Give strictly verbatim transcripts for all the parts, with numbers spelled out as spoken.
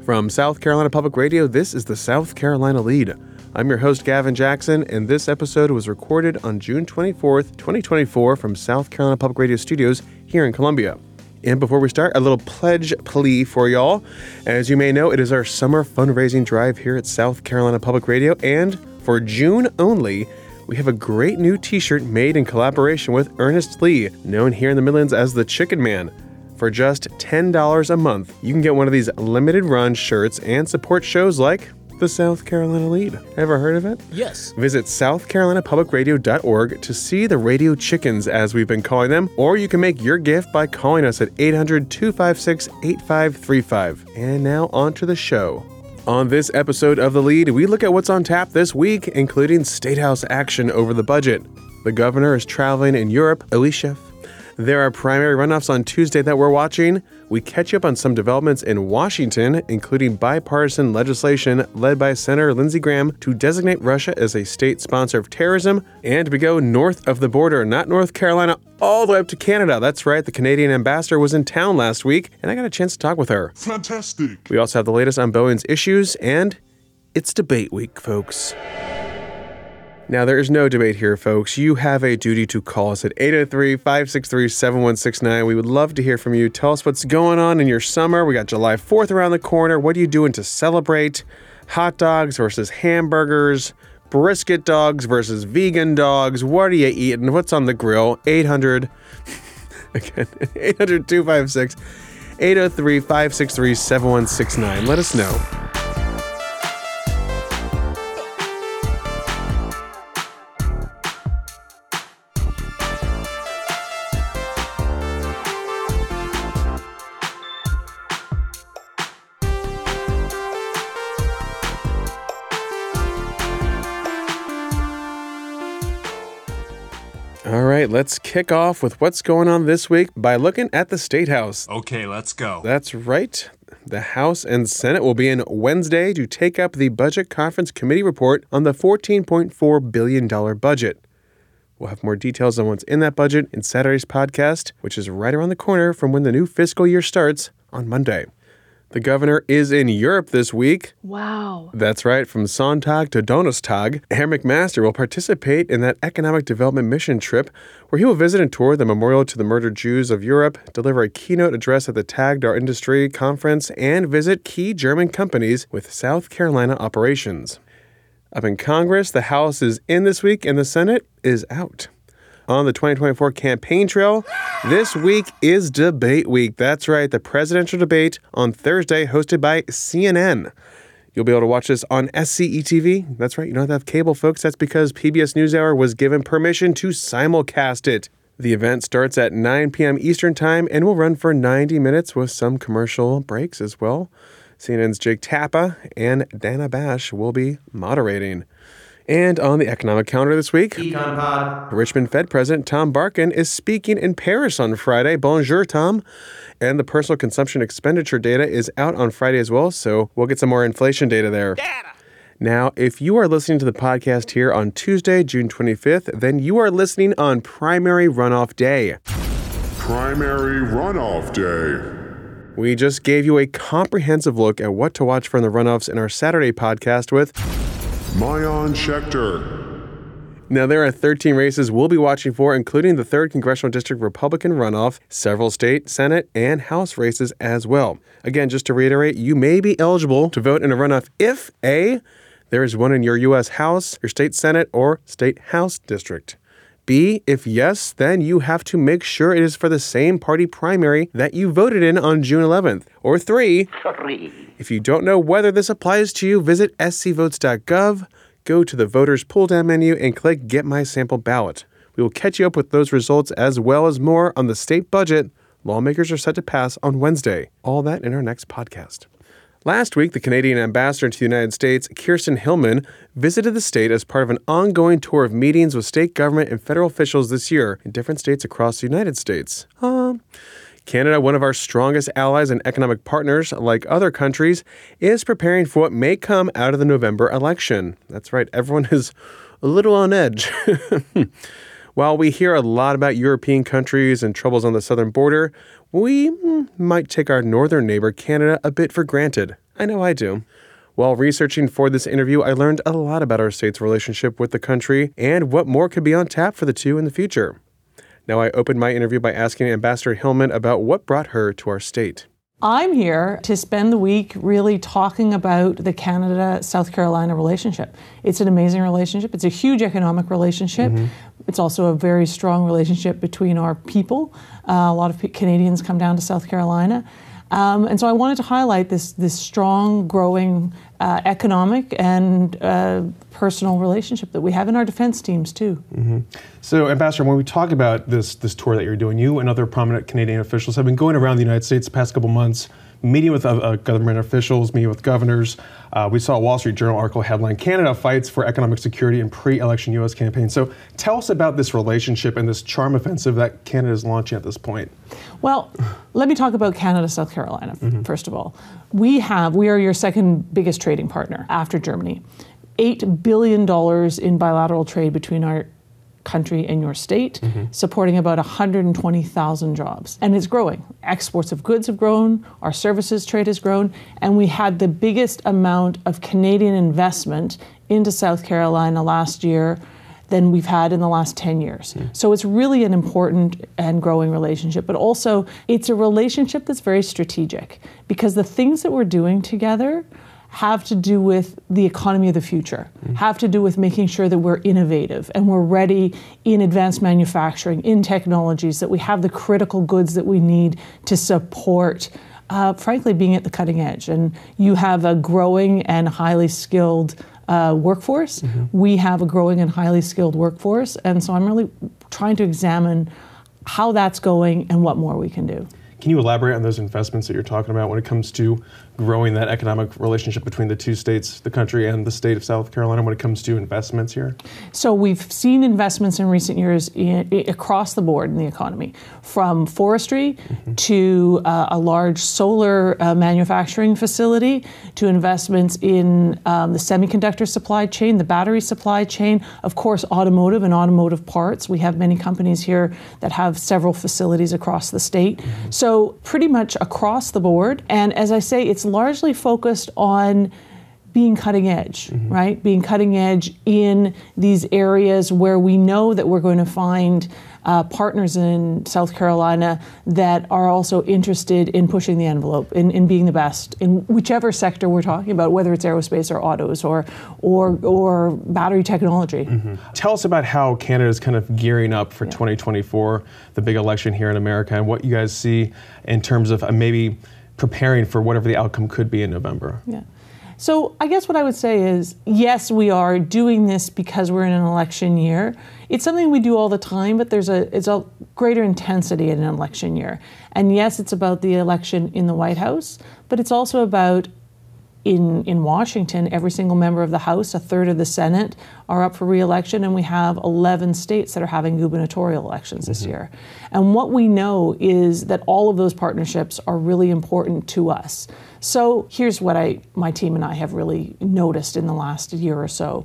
From South Carolina Public Radio, this is the South Carolina Lead. I'm your host, Gavin Jackson, and this episode was recorded on June twenty-fourth, twenty twenty-four from South Carolina Public Radio Studios here in Columbia. And before we start, a little pledge plea for y'all. As you may know, it is our summer fundraising drive here at South Carolina Public Radio, and for June only, we have a great new t-shirt made in collaboration with Ernest Lee, known here in the Midlands as the Chicken Man. For just ten dollars a month, you can get one of these limited run shirts and support shows like the South Carolina Lead. Ever heard of it? Yes. Visit south carolina public radio dot org to see the radio chickens, as we've been calling them, or you can make your gift by calling us at eight hundred, two five six, eight five three five. And now on to the show. On this episode of The Lead, we look at what's on tap this week, including State House action over the budget. The governor is traveling in Europe. Alicia. There are primary runoffs on Tuesday that we're watching. We catch up on some developments in Washington, including bipartisan legislation led by Senator Lindsey Graham to designate Russia as a state sponsor of terrorism. And we go north of the border, not North Carolina, all the way up to Canada. That's right, the Canadian ambassador was in town last week, and I got a chance to talk with her. Fantastic. We also have the latest on Boeing's issues, and it's debate week, folks. Now, there is no debate here, folks. You have a duty to call us at eight oh three, five six three, seven one six nine. We would love to hear from you. Tell us what's going on in your summer. We got July fourth around the corner. What are you doing to celebrate? Hot dogs versus hamburgers, brisket dogs versus vegan dogs. What are you eating? What's on the grill? eight hundred, again, eight hundred, two five six, eight oh three, five six three, seven one six nine. Let us know. All right, let's kick off with what's going on this week by looking at the State House. Okay, let's go. That's right. The House and Senate will be in Wednesday to take up the Budget Conference Committee report on the fourteen point four billion dollars budget. We'll have more details on what's in that budget in Saturday's podcast, which is right around the corner from when the new fiscal year starts on Monday. The governor is in Europe this week. Wow. That's right, from Sonntag to Donnerstag. Herr McMaster will participate in that economic development mission trip where he will visit and tour the Memorial to the Murdered Jews of Europe, deliver a keynote address at the Tag der Industrie conference, and visit key German companies with South Carolina operations. Up in Congress, the House is in this week and the Senate is out. On the twenty twenty-four campaign trail, this week is debate week. That's right, the presidential debate on Thursday hosted by C N N. You'll be able to watch this on S C E T V. That's right, you don't have to have cable, folks. That's because P B S NewsHour was given permission to simulcast it. The event starts at nine p.m. Eastern Time and will run for ninety minutes with some commercial breaks as well. C N N's Jake Tappa and Dana Bash will be moderating. And on the economic calendar this week, Richmond Fed President Tom Barkin is speaking in Paris on Friday. Bonjour, Tom. And the personal consumption expenditure data is out on Friday as well, so we'll get some more inflation data there. Data. Now, if you are listening to the podcast here on Tuesday, June twenty-fifth, then you are listening on Primary Runoff Day. Primary Runoff Day. We just gave you a comprehensive look at what to watch for in the runoffs in our Saturday podcast with Maayan Schechter. Now, there are thirteen races we'll be watching for, including the third Congressional District Republican runoff, several state, Senate, and House races as well. Again, just to reiterate, you may be eligible to vote in a runoff if A, there is one in your U S House, your state Senate, or state House district. B, if yes, then you have to make sure it is for the same party primary that you voted in on June eleventh. Or three, Three. If you don't know whether this applies to you, visit s c votes dot gov, go to the voters pull-down menu, and click Get My Sample Ballot. We will catch you up with those results as well as more on the state budget lawmakers are set to pass on Wednesday. All that in our next podcast. Last week, the Canadian ambassador to the United States, Kirsten Hillman, visited the state as part of an ongoing tour of meetings with state government and federal officials this year in different states across the United States. Um, Canada, one of our strongest allies and economic partners, like other countries, is preparing for what may come out of the November election. That's right, everyone is a little on edge. While we hear a lot about European countries and troubles on the southern border, we might take our northern neighbor, Canada, a bit for granted. I know I do. While researching for this interview, I learned a lot about our state's relationship with the country and what more could be on tap for the two in the future. Now, I opened my interview by asking Ambassador Hillman about what brought her to our state. I'm here to spend the week really talking about the Canada-South Carolina relationship. It's an amazing relationship. It's a huge economic relationship. Mm-hmm. It's also a very strong relationship between our people. Uh, a lot of Canadians come down to South Carolina. Um, and so I wanted to highlight this this strong, growing uh, economic and uh, personal relationship that we have in our defense teams, too. Mm-hmm. So, Ambassador, when we talk about this this tour that you're doing, you and other prominent Canadian officials have been going around the United States the past couple months, meeting with uh, government officials, meeting with governors. Uh, we saw a Wall Street Journal article headline, Canada Fights for Economic Security in Pre-Election U S Campaign. So tell us about this relationship and this charm offensive that Canada is launching at this point. Well, let me talk about Canada, South Carolina, mm-hmm. first of all. We have, we are your second biggest trading partner after Germany. eight billion dollars in bilateral trade between our country and your state, mm-hmm. supporting about one hundred twenty thousand jobs. And it's growing. Exports of goods have grown, our services trade has grown, and we had the biggest amount of Canadian investment into South Carolina last year than we've had in the last ten years. Mm. So it's really an important and growing relationship, but also it's a relationship that's very strategic because the things that we're doing together have to do with the economy of the future, mm. have to do with making sure that we're innovative and we're ready in advanced manufacturing, in technologies, that we have the critical goods that we need to support, uh, frankly, being at the cutting edge. And you have a growing and highly skilled uh, workforce. Mm-hmm. We have a growing and highly skilled workforce. And so I'm really trying to examine how that's going and what more we can do. Can you elaborate on those investments that you're talking about when it comes to growing that economic relationship between the two states, the country and the state of South Carolina, when it comes to investments here? So we've seen investments in recent years in, in, across the board in the economy, from forestry mm-hmm. to uh, a large solar uh, manufacturing facility, to investments in um, the semiconductor supply chain, the battery supply chain, of course, automotive and automotive parts. We have many companies here that have several facilities across the state. Mm-hmm. So pretty much across the board. And as I say, it's largely focused on being cutting edge, mm-hmm. right? Being cutting edge in these areas where we know that we're going to find uh, partners in South Carolina that are also interested in pushing the envelope, in, in being the best in whichever sector we're talking about, whether it's aerospace or autos or or, or battery technology. Mm-hmm. Tell us about how Canada is kind of gearing up for yeah. twenty twenty-four, the big election here in America, and what you guys see in terms of uh, maybe preparing for whatever the outcome could be in November. Yeah. So I guess what I would say is, yes, we are doing this because we're in an election year. It's something we do all the time, but there's a it's a greater intensity in an election year. And yes, it's about the election in the White House, but it's also about in in Washington, every single member of the House, a third of the Senate are up for re-election, and we have eleven states that are having gubernatorial elections this mm-hmm. year. And what we know is that all of those partnerships are really important to us. So here's what I, my team and I have really noticed in the last year or so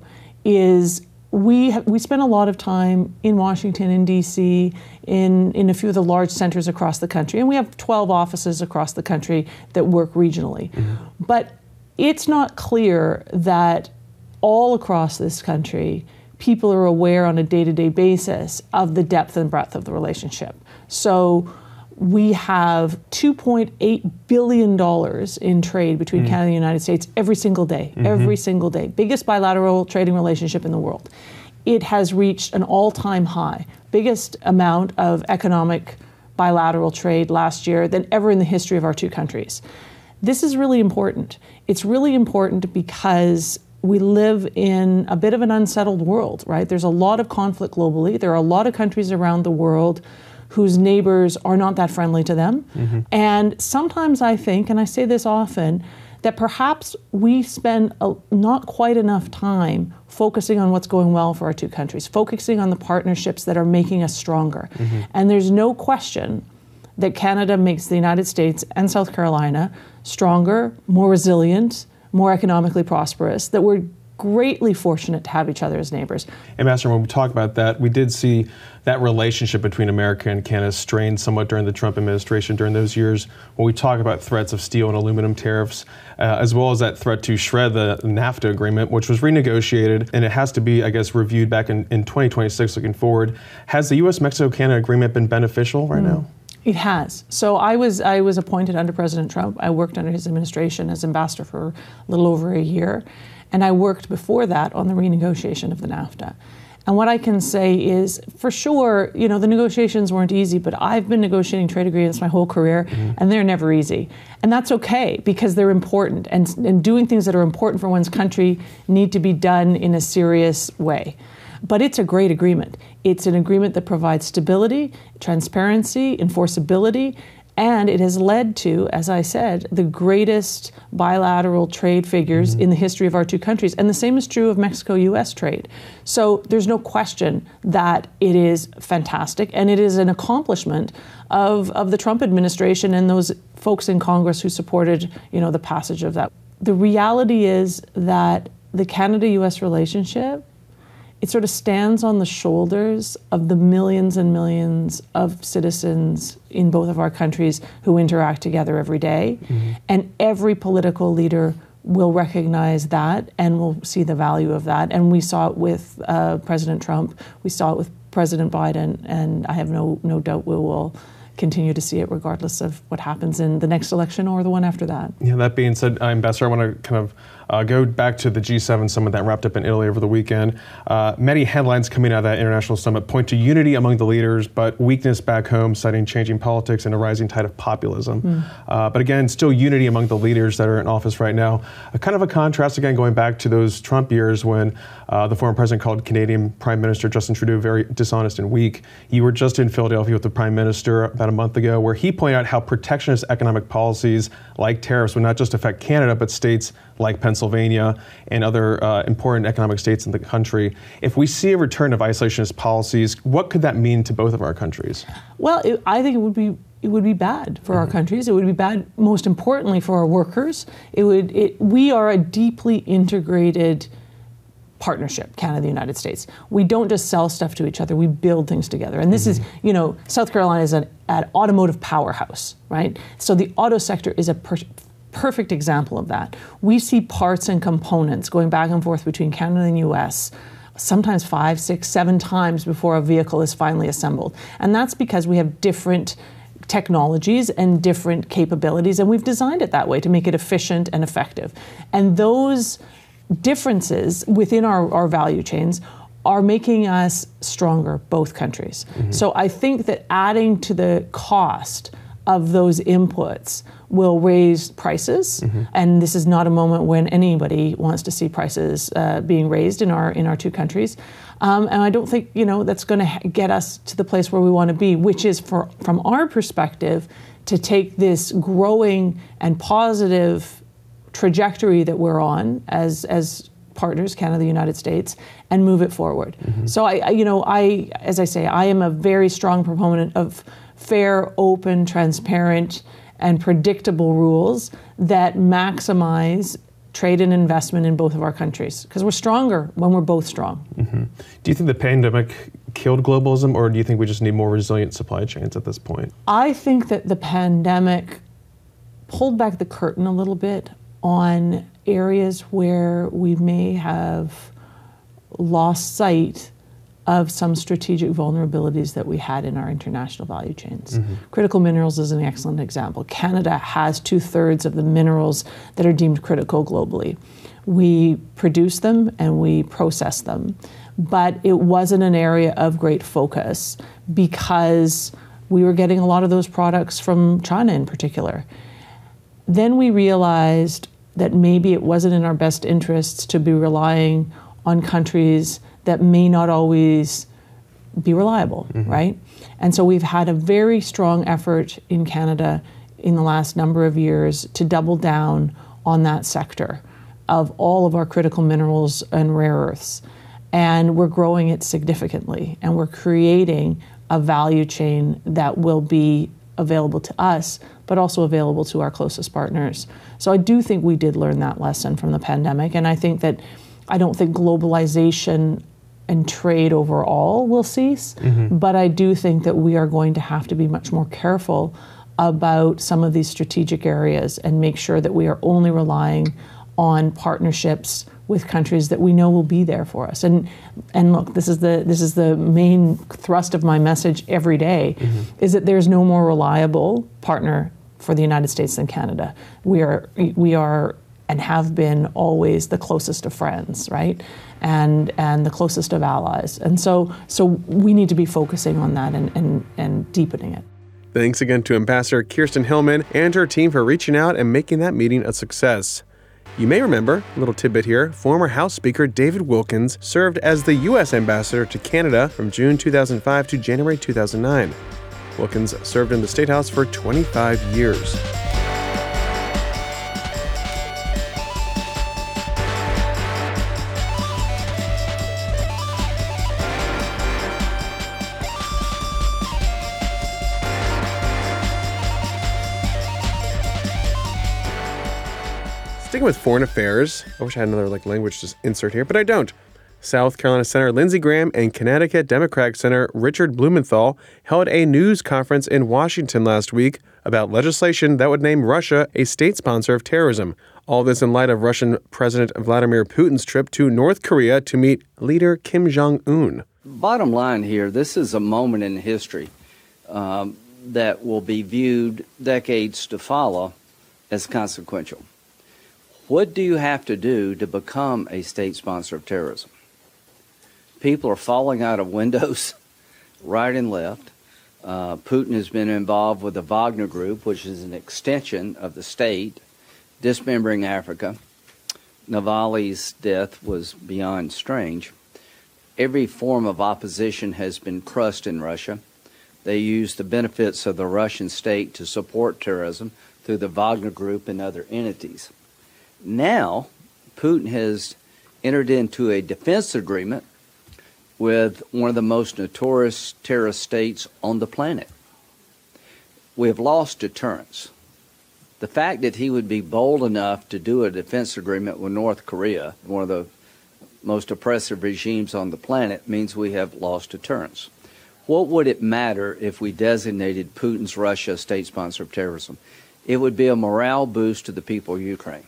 is we have, we spend a lot of time in Washington, in D C, in, in a few of the large centers across the country. And we have twelve offices across the country that work regionally. Mm-hmm. But it's not clear that all across this country, people are aware on a day-to-day basis of the depth and breadth of the relationship. So we have two point eight billion dollars in trade between mm. Canada and the United States every single day, mm-hmm. every single day. Biggest bilateral trading relationship in the world. It has reached an all-time high, biggest amount of economic bilateral trade last year than ever in the history of our two countries. This is really important. It's really important because we live in a bit of an unsettled world, right? There's a lot of conflict globally. There are a lot of countries around the world whose neighbors are not that friendly to them. Mm-hmm. And sometimes I think, and I say this often, that perhaps we spend a, not quite enough time focusing on what's going well for our two countries, focusing on the partnerships that are making us stronger. Mm-hmm. And there's no question that Canada makes the United States and South Carolina stronger, more resilient, more economically prosperous, that we're greatly fortunate to have each other as neighbors. Ambassador, when we talk about that, we did see that relationship between America and Canada strained somewhat during the Trump administration during those years. When we talk about threats of steel and aluminum tariffs, uh, as well as that threat to shred the NAFTA agreement, which was renegotiated, and it has to be, I guess, reviewed back in, in twenty twenty-six looking forward. Has the U S Mexico-Canada agreement been beneficial right mm. now? It has. So I was I was appointed under President Trump. I worked under his administration as ambassador for a little over a year. And I worked before that on the renegotiation of the NAFTA. And what I can say is, for sure, you know, the negotiations weren't easy, but I've been negotiating trade agreements my whole career, mm-hmm. and they're never easy. And that's okay, because they're important. And, and doing things that are important for one's country need to be done in a serious way. But it's a great agreement. It's an agreement that provides stability, transparency, enforceability, and it has led to, as I said, the greatest bilateral trade figures mm-hmm. in the history of our two countries. And the same is true of Mexico-U S trade. So there's no question that it is fantastic, and it is an accomplishment of, of the Trump administration and those folks in Congress who supported, you know, the passage of that. The reality is that the Canada-U S relationship, it sort of stands on the shoulders of the millions and millions of citizens in both of our countries who interact together every day. Mm-hmm. And every political leader will recognize that and will see the value of that. And we saw it with uh, President Trump. We saw it with President Biden. And I have no, no doubt we will continue to see it regardless of what happens in the next election or the one after that. Yeah, that being said, uh, Ambassador, I want to kind of Uh, go back to the G seven summit that wrapped up in Italy over the weekend. Uh, many headlines coming out of that international summit point to unity among the leaders, but weakness back home, citing changing politics and a rising tide of populism. Mm. Uh, but again, still unity among the leaders that are in office right now. A kind of a contrast, again, going back to those Trump years when uh, the former president called Canadian Prime Minister Justin Trudeau very dishonest and weak. You were just in Philadelphia with the Prime Minister about a month ago, where he pointed out how protectionist economic policies like tariffs would not just affect Canada, but states like Pennsylvania and other uh, important economic states in the country. If we see a return of isolationist policies, what could that mean to both of our countries? Well, it, I think it would be it would be bad for mm-hmm. our countries. It would be bad, most importantly, for our workers. It would. It, we are a deeply integrated partnership, Canada and the United States. We don't just sell stuff to each other, we build things together. And this mm-hmm. is, you know, South Carolina is an, an automotive powerhouse, right? So the auto sector is a per- perfect example of that. We see parts and components going back and forth between Canada and the U S sometimes five, six, seven times before a vehicle is finally assembled. And that's because we have different technologies and different capabilities, and we've designed it that way to make it efficient and effective. And those differences within our, our value chains are making us stronger, both countries. Mm-hmm. So I think that adding to the cost of those inputs will raise prices, mm-hmm. and this is not a moment when anybody wants to see prices uh, being raised in our in our two countries. Um, and I don't think, you know, that's going to ha- get us to the place where we want to be, which is, for from our perspective, to take this growing and positive trajectory that we're on as as partners, Canada, the United States, and move it forward. Mm-hmm. So I, I, you know, I, as I say, I am a very strong proponent of fair, open, transparent, and predictable rules that maximize trade and investment in both of our countries, because we're stronger when we're both strong. Mm-hmm. Do you think the pandemic killed globalism, or do you think we just need more resilient supply chains at this point? I think that the pandemic pulled back the curtain a little bit on areas where we may have lost sight of some strategic vulnerabilities that we had in our international value chains. Mm-hmm. Critical minerals is an excellent example. Canada has two-thirds of the minerals that are deemed critical globally. We produce them and we process them, but it wasn't an area of great focus because we were getting a lot of those products from China in particular. Then we realized that maybe it wasn't in our best interests to be relying on countries that may not always be reliable, mm-hmm. right? And so we've had a very strong effort in Canada in the last number of years to double down on that sector of all of our critical minerals and rare earths. And we're growing it significantly, and we're creating a value chain that will be available to us, but also available to our closest partners. So I do think we did learn that lesson from the pandemic, and I think that I don't think globalization and trade overall will cease, mm-hmm. but I do think that we are going to have to be much more careful about some of these strategic areas and make sure that we are only relying on partnerships with countries that we know will be there for us. And and look, this is the this is the main thrust of my message every day, mm-hmm. is that there's no more reliable partner for the United States than Canada. We are we are and have been always the closest of friends, right? And and the closest of allies. And so so we need to be focusing on that and and, and deepening it. Thanks again to Ambassador Kirsten Hillman and her team for reaching out and making that meeting a success. You may remember, a little tidbit here, former House Speaker David Wilkins served as the U S Ambassador to Canada from June two thousand five to January two thousand nine. Wilkins served in the State House for twenty-five years. Sticking with foreign affairs, I wish I had another like language to insert here, but I don't. South Carolina Senator Lindsey Graham and Connecticut Democratic Senator Richard Blumenthal held a news conference in Washington last week about legislation that would name Russia a state sponsor of terrorism. All this in light of Russian President Vladimir Putin's trip to North Korea to meet leader Kim Jong-un. Bottom line here, this is a moment in history um, that will be viewed decades to follow as consequential. What do you have to do to become a state sponsor of terrorism? People are falling out of windows right and left. Uh, Putin has been involved with the Wagner Group, which is an extension of the state, dismembering Africa. Navalny's death was beyond strange. Every form of opposition has been crushed in Russia. They use the benefits of the Russian state to support terrorism through the Wagner Group and other entities. Now, Putin has entered into a defense agreement with one of the most notorious terrorist states on the planet. We have lost deterrence. The fact that he would be bold enough to do a defense agreement with North Korea, one of the most oppressive regimes on the planet, means we have lost deterrence. What would it matter if we designated Putin's Russia a state sponsor of terrorism? It would be a morale boost to the people of Ukraine.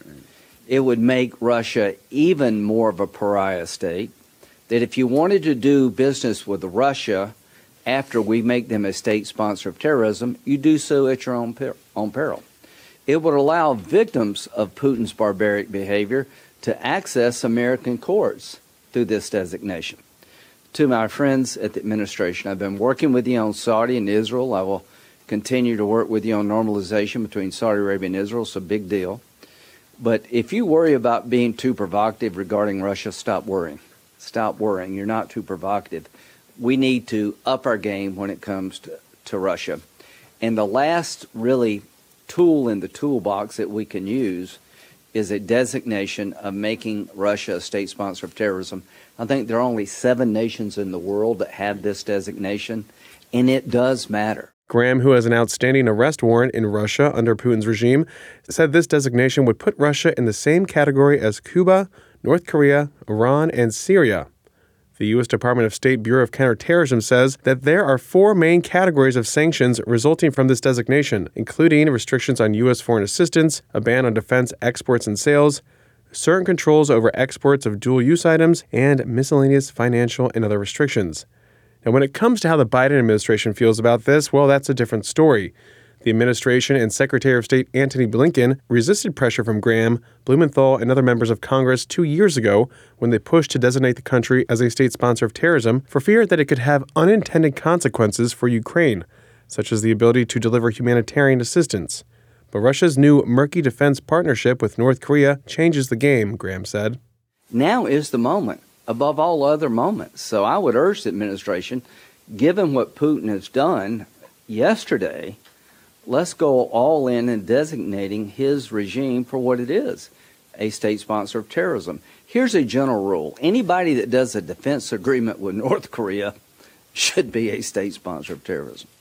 It would make Russia even more of a pariah state, that if you wanted to do business with Russia after we make them a state sponsor of terrorism, you do so at your own, per- own peril. It would allow victims of Putin's barbaric behavior to access American courts through this designation. To my friends at the administration, I've been working with you on Saudi and Israel. I will continue to work with you on normalization between Saudi Arabia and Israel. It's a big deal. But if you worry about being too provocative regarding Russia, stop worrying. Stop worrying. You're not too provocative. We need to up our game when it comes to, to Russia. And the last really tool in the toolbox that we can use is a designation of making Russia a state sponsor of terrorism. I think there are only seven nations in the world that have this designation, and it does matter. Graham, who has an outstanding arrest warrant in Russia under Putin's regime, said this designation would put Russia in the same category as Cuba, North Korea, Iran, and Syria. The U S Department of State Bureau of Counterterrorism says that there are four main categories of sanctions resulting from this designation, including restrictions on U S foreign assistance, a ban on defense exports and sales, certain controls over exports of dual-use items, and miscellaneous financial and other restrictions. Now, when it comes to how the Biden administration feels about this, well, that's a different story. The administration and Secretary of State Antony Blinken resisted pressure from Graham, Blumenthal, and other members of Congress two years ago when they pushed to designate the country as a state sponsor of terrorism for fear that it could have unintended consequences for Ukraine, such as the ability to deliver humanitarian assistance. But Russia's new murky defense partnership with North Korea changes the game, Graham said. Now is the moment, above all other moments. So I would urge the administration, given what Putin has done yesterday, let's go all in in designating his regime for what it is, a state sponsor of terrorism. Here's a general rule. Anybody that does a defense agreement with North Korea should be a state sponsor of terrorism.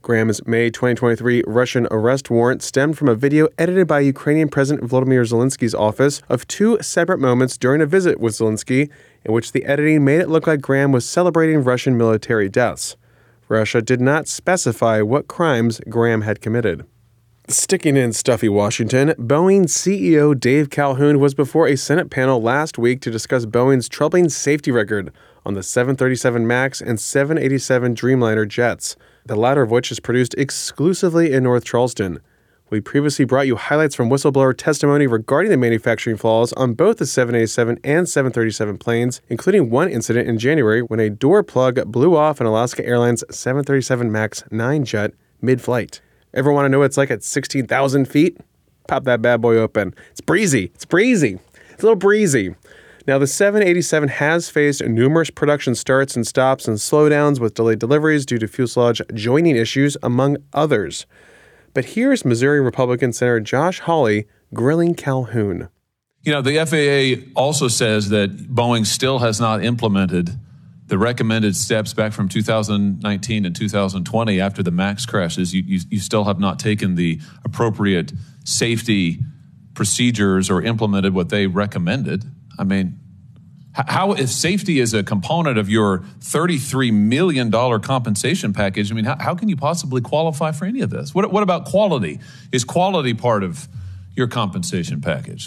Graham's May twenty twenty-three Russian arrest warrant stemmed from a video edited by Ukrainian President Volodymyr Zelensky's office of two separate moments during a visit with Zelensky, in which the editing made it look like Graham was celebrating Russian military deaths. Russia did not specify what crimes Graham had committed. Sticking in stuffy Washington, Boeing C E O Dave Calhoun was before a Senate panel last week to discuss Boeing's troubling safety record on the seven thirty-seven MAX and seven eighty-seven Dreamliner jets, the latter of which is produced exclusively in North Charleston. We previously brought you highlights from whistleblower testimony regarding the manufacturing flaws on both the seven eighty-seven and seven thirty-seven planes, including one incident in January when a door plug blew off an Alaska Airlines seven thirty-seven MAX nine jet mid-flight. Ever want to know what it's like at sixteen thousand feet? Pop that bad boy open. It's breezy. It's breezy. It's a little breezy. Now, the seven eighty-seven has faced numerous production starts and stops and slowdowns with delayed deliveries due to fuselage joining issues, among others. But here's Missouri Republican Senator Josh Hawley grilling Calhoun. You know, the F A A also says that Boeing still has not implemented the recommended steps back from two thousand nineteen and two thousand twenty after the MAX crashes. You, you, you still have not taken the appropriate safety procedures or implemented what they recommended. I mean, how, if safety is a component of your thirty-three million dollars compensation package, I mean, how, how can you possibly qualify for any of this? What, what about quality? Is quality part of your compensation package?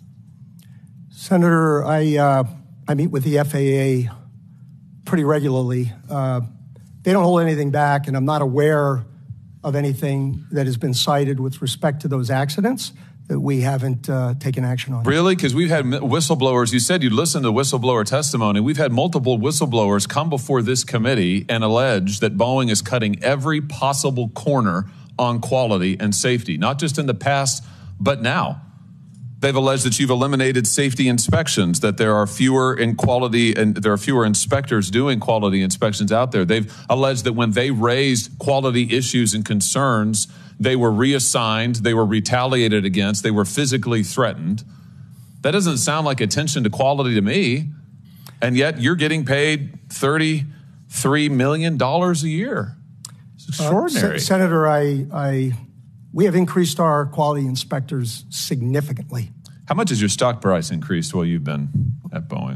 Senator, I, uh, I meet with the F A A pretty regularly. Uh, they don't hold anything back, and I'm not aware of anything that has been cited with respect to those accidents that we haven't uh, taken action on. Really? Because we've had whistleblowers. You said you'd listen to whistleblower testimony. We've had multiple whistleblowers come before this committee and allege that Boeing is cutting every possible corner on quality and safety, not just in the past, but now. They've alleged that you've eliminated safety inspections, that there are fewer in quality and there are fewer inspectors doing quality inspections out there. They've alleged that when they raised quality issues and concerns, they were reassigned, they were retaliated against, they were physically threatened. That doesn't sound like attention to quality to me. And yet you're getting paid thirty-three million dollars a year. It's extraordinary. Uh, Se- Senator, I, I, we have increased our quality inspectors significantly. How much has your stock price increased while you've been at Boeing?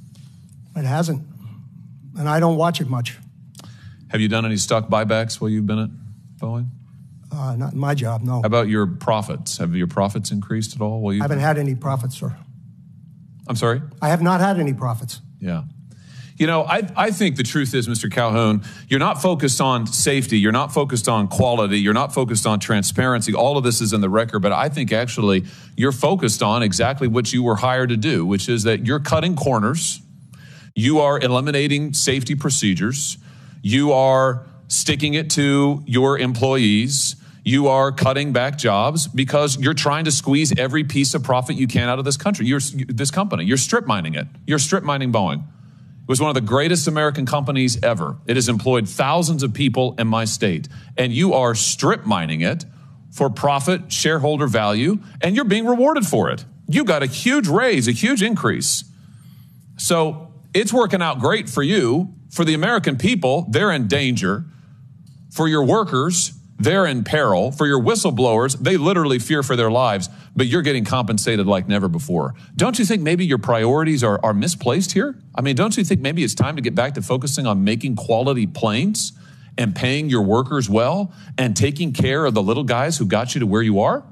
It hasn't, and I don't watch it much. Have you done any stock buybacks while you've been at Boeing? Uh, not in my job, no. How about your profits? Have your profits increased at all while you? I haven't had any profits, sir. I'm sorry? I have not had any profits. Yeah. You know, I, I think the truth is, Mister Calhoun, you're not focused on safety. You're not focused on quality. You're not focused on transparency. All of this is in the record, but I think actually you're focused on exactly what you were hired to do, which is that you're cutting corners. You are eliminating safety procedures. You are sticking it to your employees. You are cutting back jobs because you're trying to squeeze every piece of profit you can out of this country. You're this company. You're strip mining it. You're strip mining Boeing. It was one of the greatest American companies ever. It has employed thousands of people in my state. And you are strip mining it for profit, shareholder value, and you're being rewarded for it. You got a huge raise, a huge increase. So it's working out great for you. For the American people, they're in danger. For your workers, they're in peril. For your whistleblowers, they literally fear for their lives, but you're getting compensated like never before. Don't you think maybe your priorities are, are misplaced here? I mean, don't you think maybe it's time to get back to focusing on making quality planes and paying your workers well and taking care of the little guys who got you to where you are?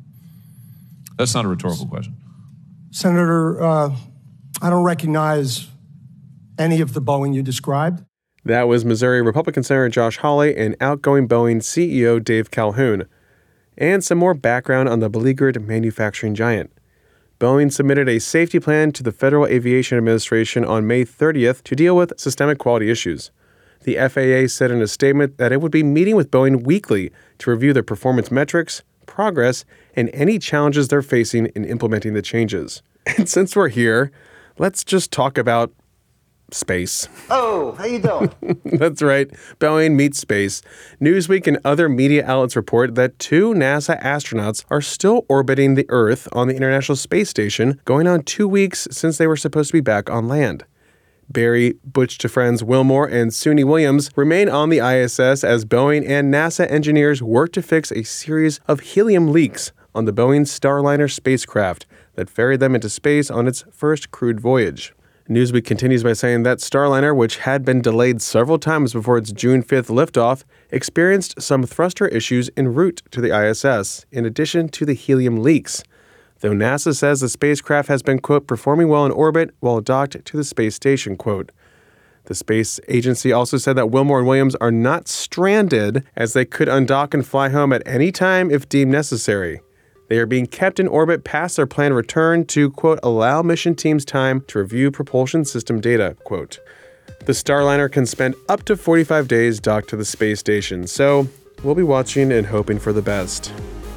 That's not a rhetorical question. Senator, uh, I don't recognize any of the Boeing you described. That was Missouri Republican Senator Josh Hawley and outgoing Boeing C E O Dave Calhoun. And some more background on the beleaguered manufacturing giant. Boeing submitted a safety plan to the Federal Aviation Administration on May thirtieth to deal with systemic quality issues. The F A A said in a statement that it would be meeting with Boeing weekly to review their performance metrics, progress, and any challenges they're facing in implementing the changes. And since we're here, let's just talk about space. Oh, how you doing? That's right. Boeing meets space. Newsweek and other media outlets report that two NASA astronauts are still orbiting the Earth on the International Space Station, going on two weeks since they were supposed to be back on land. Barry, Butch to Friends Wilmore, and Suni Williams remain on the I S S as Boeing and NASA engineers work to fix a series of helium leaks on the Boeing Starliner spacecraft that ferried them into space on its first crewed voyage. Newsweek continues by saying that Starliner, which had been delayed several times before its June fifth liftoff, experienced some thruster issues en route to the I S S, in addition to the helium leaks. Though NASA says the spacecraft has been, quote, performing well in orbit while docked to the space station, quote. The space agency also said that Wilmore and Williams are not stranded, as they could undock and fly home at any time if deemed necessary. They are being kept in orbit past their planned return to, quote, allow mission teams time to review propulsion system data, quote. The Starliner can spend up to forty-five days docked to the space station, so we'll be watching and hoping for the best.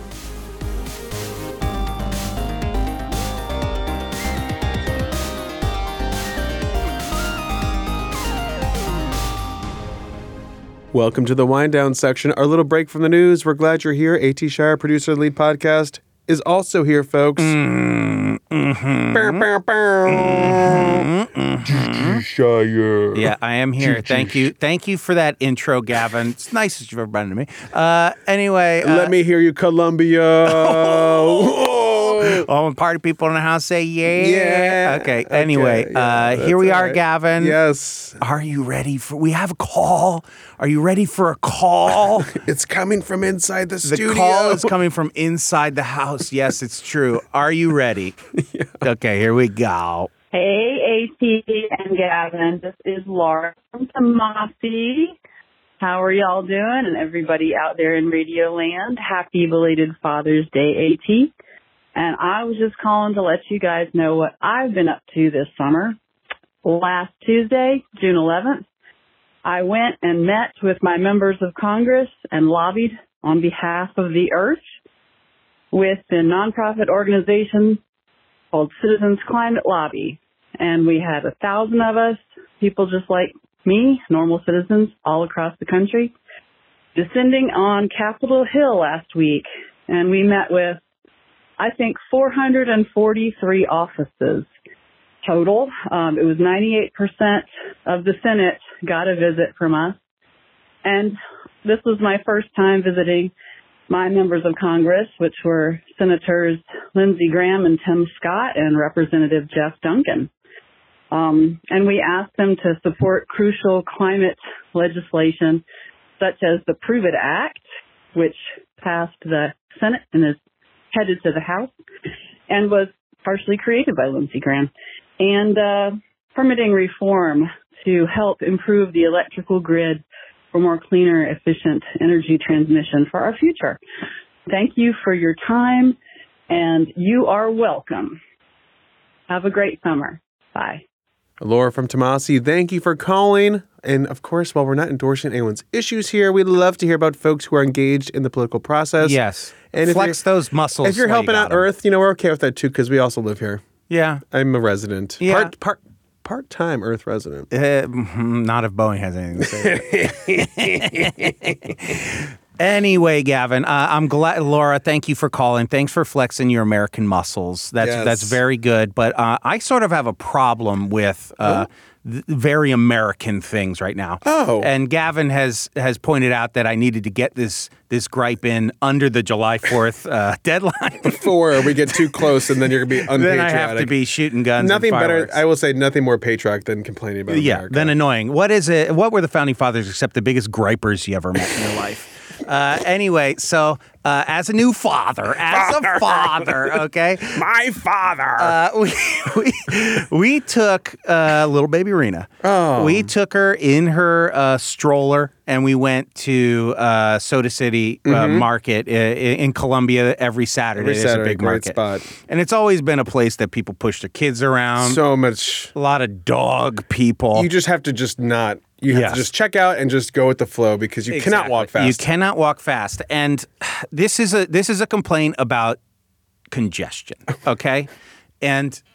Welcome to the wind down section, our little break from the news. We're glad you're here. A T Shire, producer of the lead podcast, is also here, folks. Mm, mm-hmm. Bow, bow, bow. Mm-hmm, mm-hmm. Shire. Yeah, I am here. Thank you. Thank you for that intro, Gavin. It's nice that you've ever been to me. Uh, anyway. Uh, Let me hear you, Columbia. Oh. All the party people in the house say yeah. Yeah. Okay. Anyway, Okay, yeah, uh, here we are, right. Gavin. Yes. Are you ready for? We have a call. Are you ready for a call? It's coming from inside the, The studio. call is coming from inside the house. Yes, it's true. Are you ready? Yeah. Okay, here we go. Hey, A T and Gavin. This is Laura from Tomasi. How are y'all doing? And everybody out there in Radio Land, happy belated Father's Day, AT. And I was just calling to let you guys know what I've been up to this summer. Last Tuesday, June eleventh, I went and met with my members of Congress and lobbied on behalf of the Earth with the nonprofit organization called Citizens Climate Lobby. And we had a thousand of us, people just like me, normal citizens all across the country, descending on Capitol Hill last week. And we met with, I think, four hundred forty-three offices total. Um, it was ninety-eight percent of the Senate got a visit from us. And this was my first time visiting my members of Congress, which were Senators Lindsey Graham and Tim Scott and Representative Jeff Duncan. Um, and we asked them to support crucial climate legislation such as the Prove It Act, which passed the Senate and is headed to the House and was partially created by Lindsey Graham, and uh, permitting reform to help improve the electrical grid for more cleaner, efficient energy transmission for our future. Thank you for your time, and you are welcome. Have a great summer. Bye. Laura from Tomasi, thank you for calling. And of course, while we're not endorsing anyone's issues here, we'd love to hear about folks who are engaged in the political process. Yes. And if flex those muscles. If you're while you helping got out them. Earth, you know, we're okay with that too, because we also live here. Yeah. I'm a resident. Yeah. Part, part, part-time Earth resident. Uh, not if Boeing has anything to say. Anyway, Gavin, uh, I'm glad. Laura, thank you for calling. Thanks for flexing your American muscles. That's Yes. that's very good. But uh, I sort of have a problem with uh, th- very American things right now. Oh. And Gavin has has pointed out that I needed to get this this gripe in under the July fourth uh, deadline. Before we get too close, and then you're gonna be unpatriotic. Then I have to be shooting guns. Nothing and better. fireworks. I will say nothing more patriotic than complaining about Yeah, America. then annoying. What is it? What were the founding fathers except the biggest gripers you ever met in your life? Uh, anyway, so uh, as a new father, as a father, okay, My father. uh, we, we we took uh, little baby Rena. Oh. We took her in her uh, stroller, and we went to uh, Soda City uh, Market uh, in Columbia every Saturday. Every There's Saturday, a big great market, spot. and it's always been a place that people push their kids around. so much. a lot of dog people. You just have to just not. You have Yes. to just check out and just go with the flow, because you cannot Exactly. walk fast. You cannot walk fast, and this is a this is a complaint about congestion. Okay, and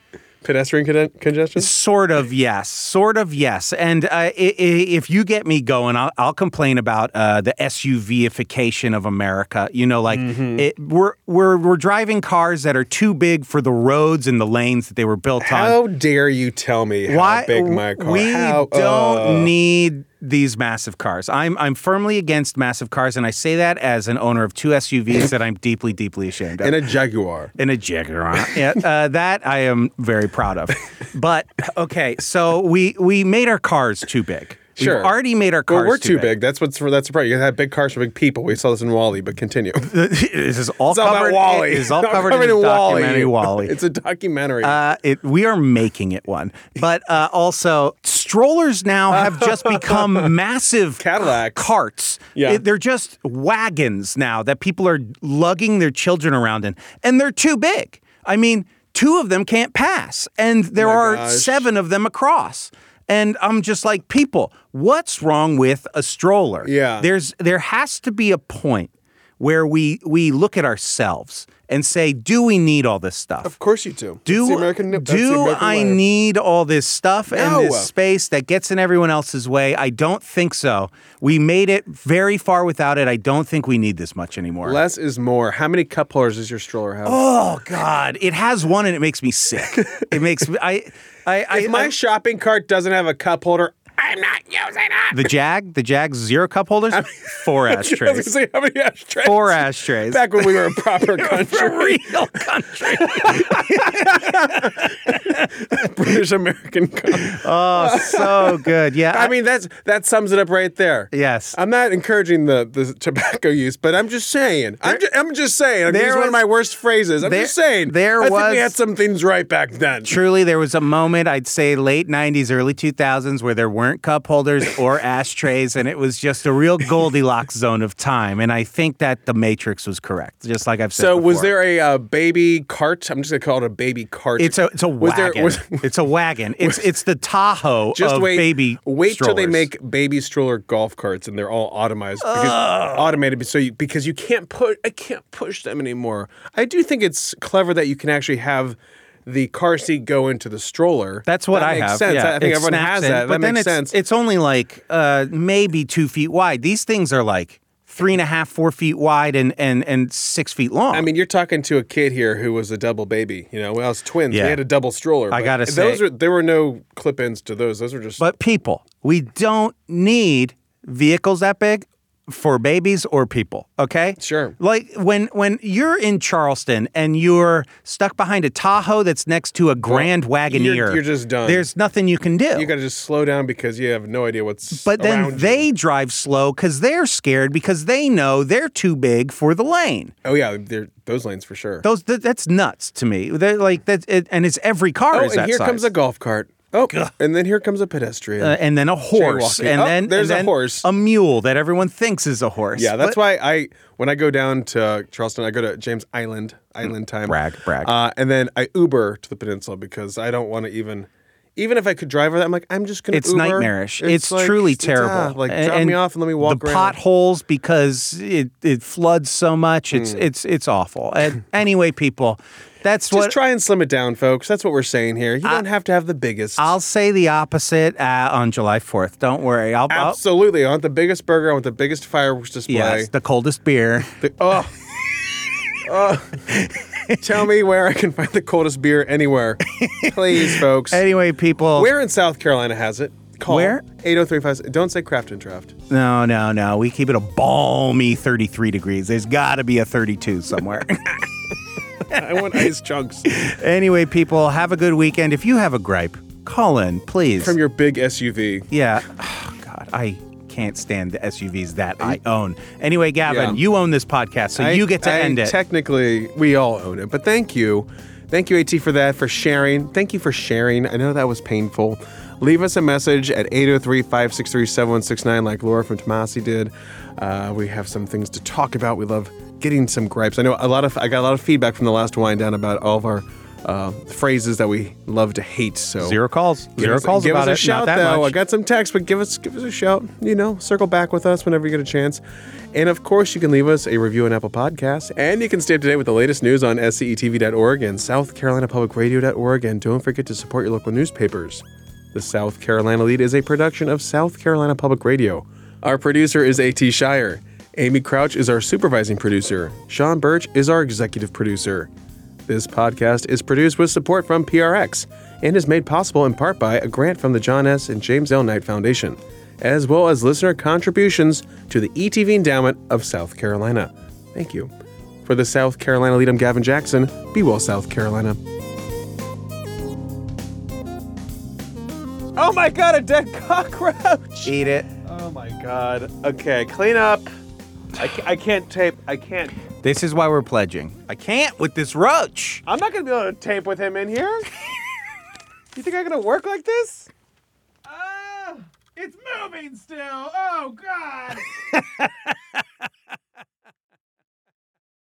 Pedestrian con- congestion? Sort of, yes. Sort of, yes. And uh, I- I- if you get me going, I'll, I'll complain about uh, the S U V-ification of America. You know, like Mm-hmm. it, we're we're we're driving cars that are too big for the roads and the lanes that they were built on. How dare you tell me how Why big my car? we how, don't uh, need these massive cars. I'm I'm firmly against massive cars, and I say that as an owner of two S U Vs that I'm deeply, deeply ashamed of. and a Jaguar. In a Jaguar. Yeah, uh, that I am very proud of. But okay, so we we made our cars too big. Sure. We've already made our cars Well, we're too too big. That's what's that's right. You have big cars for big people. We saw this in Wall-E, but continue. This is all It's all covered. about Wall-E. It is all It's covered, in the Wall-E. documentary Wall-E. It's a documentary. Uh, it, we are making it one. But uh, also, strollers now have just become massive Cadillacs. carts. Yeah. It- they're just wagons now that people are lugging their children around in. And they're too big. I mean, two of them can't pass. And there Oh my are gosh. seven of them across. And I'm just like, people, what's wrong with a stroller? Yeah. There's there has to be a point where we we look at ourselves and say, do we need all this stuff? of course you do. Do, That's the American, that's the do American I way. need all this stuff No. and this space that gets in everyone else's way? I don't think so. We made it very far without it. I don't think we need this much anymore. Less is more. How many cup holders does your stroller have? Oh God, it has one and it makes me sick. It makes me. I. I. I, if my I shopping cart doesn't have a cup holder, I'm not using it. the Jag, the Jag's zero cup holders, four I was gonna ashtrays. say, how many ashtrays? Four ashtrays. Back when we were a proper country. For real country. British American country. Oh, so good. Yeah. I mean, that's that sums it up right there. Yes. I'm not encouraging the, the tobacco use, but I'm just saying. I'm, ju- I'm just saying. This there is one of was- my worst phrases. I'm there- just saying. there I think was- we had some things right back then. Truly, there was a moment, I'd say late nineties, early two thousands, where there weren't cup holders or ashtrays, and it was just a real Goldilocks zone of time. And I think that the Matrix was correct, just like I've said So was before. there a uh, baby cart? I'm just gonna call it a baby cart. It's a it's a Was there- wagon. was- it's a wagon. It's it's the Tahoe Just of wait, baby wait till they strollers. make baby stroller golf carts and they're all automated because automated. So you, because you can't put, I can't push them anymore. I do think it's clever that you can actually have the car seat go into the stroller. That's what that I makes have. Sense. Yeah, I think it everyone snaps has in, that. But that then makes it's, sense. it's only like uh, maybe two feet wide. These things are like three and a half, four feet wide and and and six feet long. I mean, you're talking to a kid here who was a double baby. You know, well, it's twins. Yeah. They had a double stroller. I but gotta those say- are there were no clip-ins to those. Those were just. But people, we don't need vehicles that big for babies or people, okay? Sure. Like when when you're in Charleston and you're stuck behind a Tahoe that's next to a Grand Wagoneer, you're- you're just done. There's nothing you can do. you got to just slow down because you have no idea what's. but then around they you. drive slow because they're scared because they know they're too big for the lane. Oh yeah, they're those lanes for sure. Those th- that's nuts to me. They're like that, it, and it's every car Oh, is and that here size. comes a golf cart. Oh, and then here comes a pedestrian. Uh, and then a horse, Jaywalking. and Oh, then there's and a then horse. a mule that everyone thinks is a horse. Yeah, that's But- why I when I go down to Charleston, I go to James Island, Island time. Brag, brag. Uh, and then I Uber to the peninsula because I don't want to even, even if I could drive over that, I'm like, I'm just gonna. It's Uber. nightmarish. It's, like- truly it's, terrible. ah, like And- drop me and off and let me walk the around. potholes because it, it floods so much. It's Hmm. it's it's awful. And anyway, people, that's Just what try and slim it down, folks. That's what we're saying here. You don't have to have the biggest. I'll say the opposite uh, on July fourth. Don't worry. I'll, I'll Absolutely. I want the biggest burger. I want the biggest fireworks display. yes, the coldest beer. The- oh. Oh. Tell me where I can find the coldest beer anywhere. Please, folks. Anyway, people. Where in South Carolina has it? Call Where? eight oh three five. Don't say Craft and Draft. No, no, no. We keep it a balmy thirty-three degrees. There's got to be a thirty-two somewhere. I want ice chunks. Anyway, people, have a good weekend. If you have a gripe, call in, please. From your big S U V. Yeah. Oh, God, I can't stand the S U Vs that I own. Anyway, Gavin, Yeah. you own this podcast, so I- you get to I- end it. Technically, we all own it, but thank you. Thank you, AT, for that, for sharing. Thank you for sharing. I know that was painful. Leave us a message at eight oh three, five six three, seven one six nine like Laura from Tomasi did. Uh, we have some things to talk about. We love getting some gripes. I know a lot of I got a lot of feedback from the last wind down about all of our uh, phrases that we love to hate. So Zero calls. give Zero us, calls give about us a it. shout, Not that though. much. I got some text, but give us give us a shout. You know, circle back with us whenever you get a chance. And of course, you can leave us a review on Apple Podcasts, and you can stay up to date with the latest news on S C E T V dot org and South Carolina Public Radio dot org. And don't forget to support your local newspapers. The South Carolina Lead is a production of South Carolina Public Radio. Our producer is A T Shire. Amy Crouch is our supervising producer. Sean Birch is our executive producer. This podcast is produced with support from P R X and is made possible in part by a grant from the John S. and James L. Knight Foundation, as well as listener contributions to the E T V Endowment of South Carolina. Thank you. For the South Carolina Lead, I'm Gavin Jackson. Be well, South Carolina. Oh my God, a dead cockroach! Eat it. Oh my God. Okay, clean up. I can't, I can't tape. I can't. This is why we're pledging. I can't with this roach. I'm not going to be able to tape with him in here. You think I'm going to work like this? Uh, it's moving still. Oh, God.